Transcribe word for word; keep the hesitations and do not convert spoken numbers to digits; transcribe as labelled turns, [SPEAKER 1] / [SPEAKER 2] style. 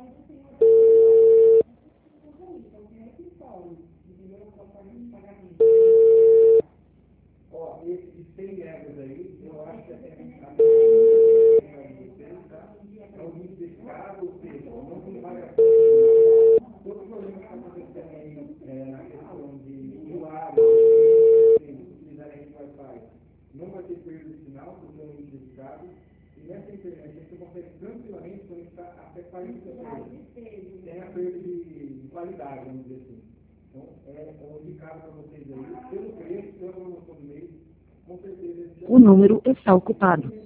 [SPEAKER 1] Ó, esses cem megas aí, eu acho que até a é o muito dedicado, ou seja, não tem variação. Todo problema que está acontecendo aí é, na questão de usuário, se utilizarem Wi-Fi, não vai ter perda de sinal, porque é um muito dedicado. E nessa internet, você consegue tranquilamente conectar até quarenta pessoas. Sem a perda de, de qualidade, vamos dizer assim. Então, é, é um indicado para vocês aí, pelo preço, pela promoção do mês, com certeza.
[SPEAKER 2] O número está ocupado.